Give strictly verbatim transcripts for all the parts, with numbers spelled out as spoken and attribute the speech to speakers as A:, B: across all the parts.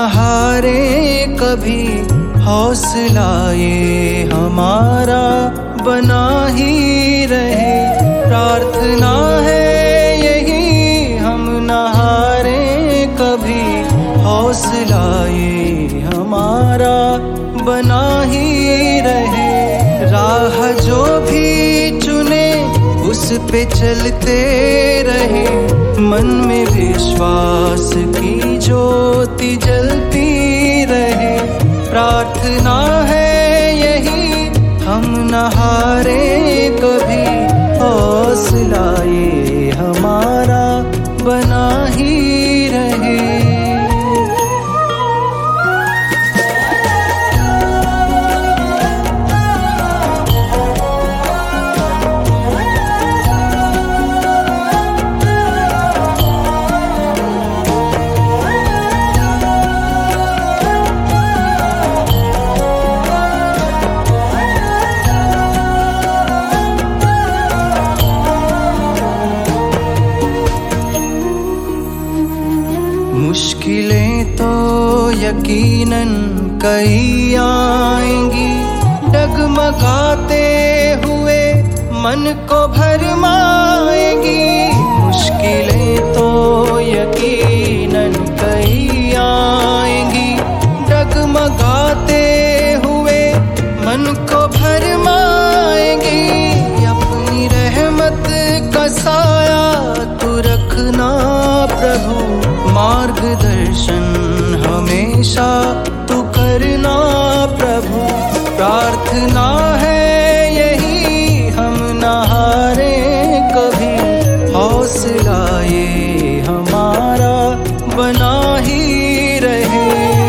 A: हारे कभी, हौसला ये हमारा बना ही रहे। प्रार्थना है यही हम न हारे कभी, हौसला ये हमारा बना ही रहे। राह जो भी चुने उस पे चलते रहे, मन में विश्वास की ज्योति जलती रहे। प्रार्थना है यही हम न हारे कभी, हौसला ये हमारा बना ही रहे। मुश्किलें तो यकीनन कई आएंगी, डगमगाते हुए मन को भरमाएंगी। मुश्किलें तो यकीनन कई आएंगी, डगमगाते हुए मन को भरमाएंगी। अपनी रहमत का साया तू रखना प्रभु, मार्गदर्शन हमेशा तू करना प्रभु। प्रार्थना है यही हम न हारे कभी, हौसला ये हमारा बना ही रहे।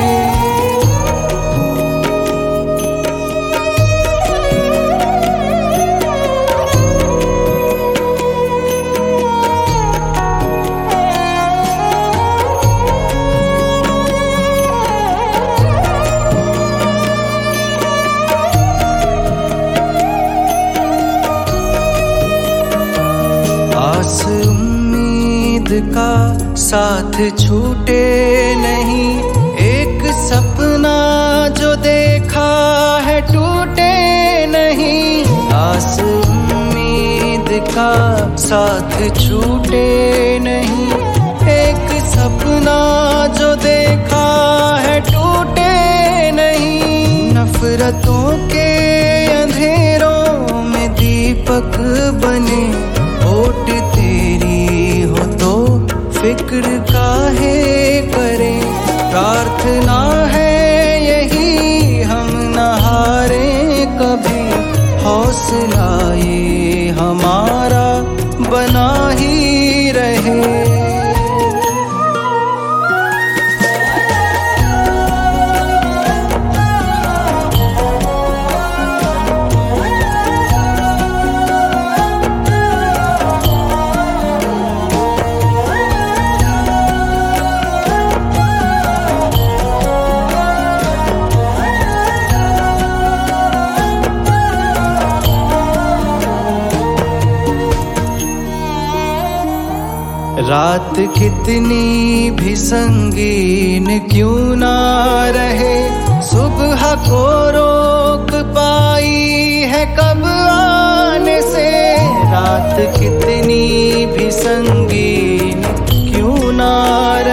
A: आस उम्मीद का साथ छूटे नहीं, एक सपना जो देखा है टूटे नहीं। आस उम्मीद का साथ छूटे नहीं, एक सपना जो देखा है टूटे नहीं। नफरतों के अंधेरों में दीपक बने, होठ तेरी हो तो फिक्र काहे करे। प्रार्थना है यही हम न हारे कभी, हौसला ये हमारा बना ही रहे। रात कितनी भी संगीन क्यों ना रहे, सुबह को रोक पाई है कब आने से। रात कितनी भी संगीन क्यों ना